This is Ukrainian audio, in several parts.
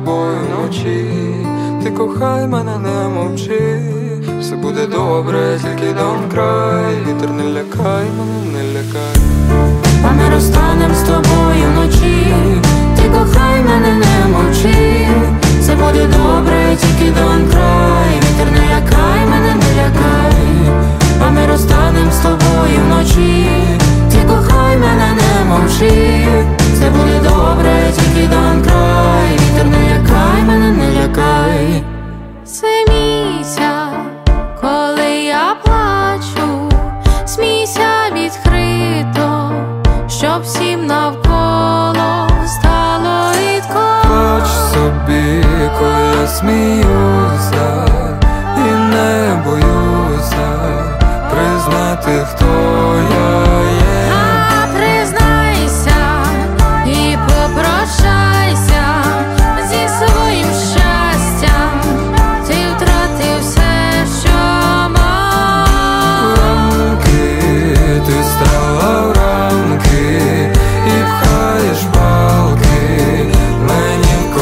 тобою вночі. Ти кохай мене, не мовчи, все буде добре, тільки don't cry. Вітер не лякай мене, не лякай. А ми розстанем з тобою вночі. Ти кохай мене, не мовчи, все буде добре, тільки don't cry. Вітер не лякай мене, не лякай. А ми розстанем з тобою вночі. Ти кохай мене, не мовчи, все буде добре, тільки don't cry. Вітер не лякай мене, не лякай. Смійся, коли я плачу, смійся відкрито, щоб всім навколо стало рідко. Плач собі, коли я сміюся, і не боюся признати, хто я є. А признайся і попрощайся зі своїм щастям. Ти втратив все, що мав. Рамки, ти стала в рамки і пхаєш палки мені в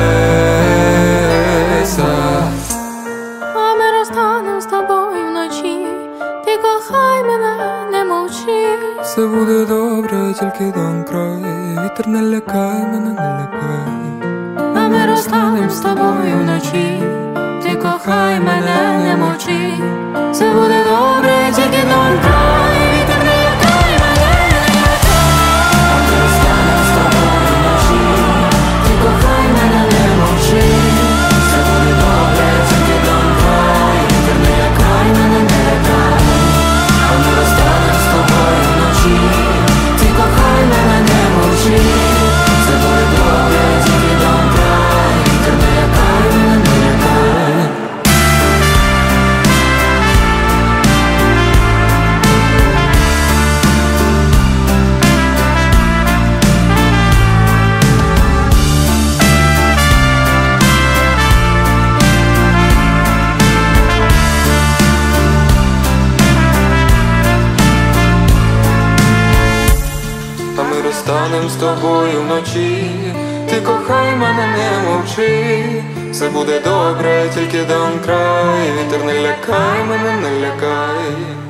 колеса. А ми розстанем з тобою вночі. Ти кохай мене, не мовчи. Все буде добре, тільки don't cry. Вітер не лякай мене, не лякай. А ми розстанем з тобою вночі. Ти кохай мене, не мовчи. Все буде добре, тільки don't cry. Вітер не лякай мене, не лякай. А ми розстанем з тобою вночі. Ти кохай мене, не мовчи. Все буде добре, тільки don't cry. Вітер не лякай мене, не лякай. А ми розстанем з тобою вночі. Ти кохай мене, не мовчи. Все буде добре, тільки don't cry. Вітер не лякай мене, не лякай. А ми розстанем з тобою вночі. Ти кохай мене, не мовчи, все буде добре, тільки don't cry. Вітер не лякай мене, не лякай.